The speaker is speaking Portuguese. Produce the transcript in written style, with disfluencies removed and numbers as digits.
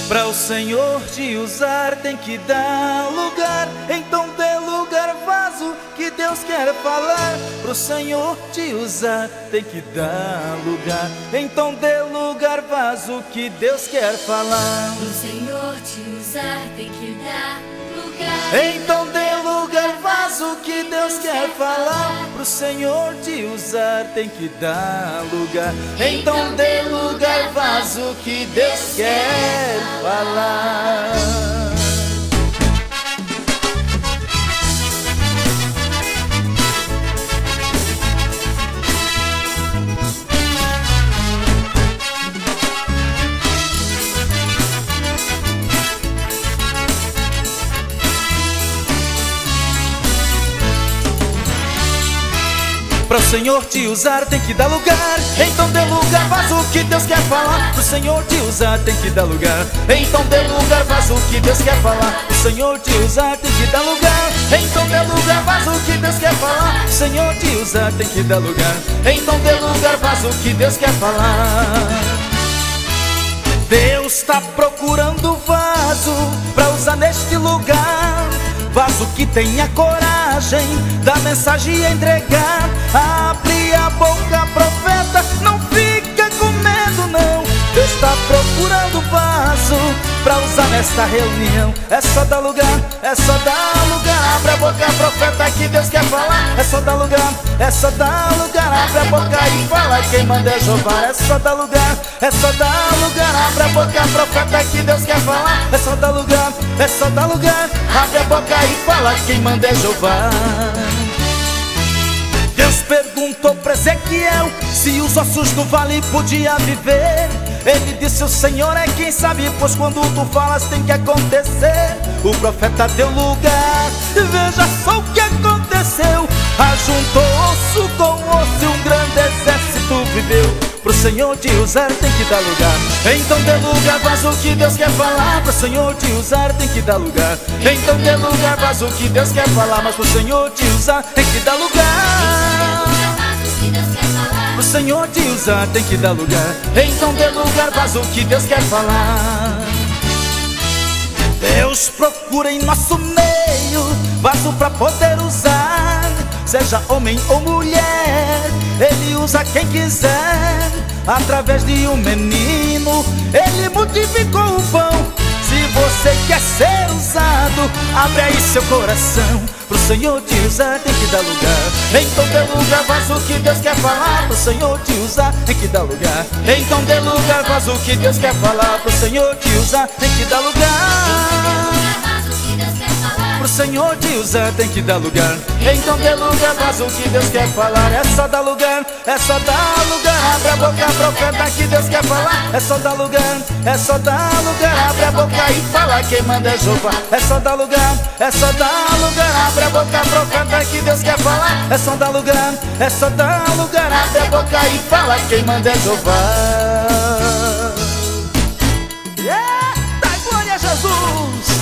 Para o Senhor te usar tem que dar lugar. Então dê lugar, vaso, que Deus quer falar. Para o Senhor te usar tem que dar lugar. Então dê lugar, vaso, que Deus quer falar. Para o Senhor te usar tem que dar lugar. Então dê lugar, vaso, que Deus quer falar. Pro Senhor te usar tem que dar lugar. Então dê lugar, vaso, que Deus quer falar. Para o Senhor te usar tem que dar lugar. Então dê lugar, vaso, que Deus quer falar. Pro Senhor te usar tem que dar lugar. Então dê lugar, vaso, que Deus quer falar. Pro Senhor te usar tem que dar lugar. Então dê lugar, vaso, que Deus quer falar. Pro Senhor te usar tem que dar lugar. Então dê lugar, vaso, que Deus quer falar. Deus está procurando vaso para usar neste lugar. Vaso que tenha coragem da mensagem entregar. Abre a boca, profeta, não fica com medo não. Deus está procurando vaso pra usar nesta reunião. É só dar lugar, é só dar lugar. Abre a boca, profeta, que Deus quer falar. É só dar lugar, é só dar lugar. Abre a boca e fala, quem manda é Jeová. É só dar lugar, é só dar lugar. Abre a boca, profeta, que Deus quer falar. É só dar lugar, é só dar lugar. Abre a boca e fala, quem manda é Jeová. Deus perguntou para Ezequiel se os ossos do vale podiam viver. Ele disse, o Senhor é quem sabe, pois quando tu falas tem que acontecer. O profeta deu lugar, veja só o que aconteceu. Ajuntou osso com osso e um grande exército viveu. Pro Senhor te usar tem que dar lugar. Então dê lugar, vaso, que Deus quer falar. Pro Senhor te usar tem que dar lugar. Então dê lugar, vaso, que Deus quer falar. Mas pro Senhor te usar tem que dar lugar. Pro Senhor te usar tem que dar lugar. Então dê lugar, vaso, que Deus quer falar. Deus procura em nosso meio vaso pra poder usar. Seja homem ou mulher, Ele usa quem quiser. Através de um menino, Ele multiplicou o pão. Se você quer ser usado, abre aí seu coração. Pro Senhor te usar tem que dar lugar. Então dê lugar, vaso, que Deus quer falar. Pro Senhor te usar tem que dar lugar. Então dê lugar, vaso, que Deus quer falar. Pro Senhor te usar tem que dar lugar. Pro Senhor te usar tem que dar lugar. Então dê lugar, vaso, que Deus quer falar. É só dar lugar, é só dar lugar. Abre a boca, profeta, que Deus quer falar. É só dar lugar, é só dar lugar. Abre a boca e fala, quem manda é Jeová. É só dar lugar, é só dar lugar. Abre a boca, profeta, que Deus quer falar. É só dar lugar, é só dar lugar. Abre a boca e fala, quem manda é Jeová. Eita, glória a Jesus!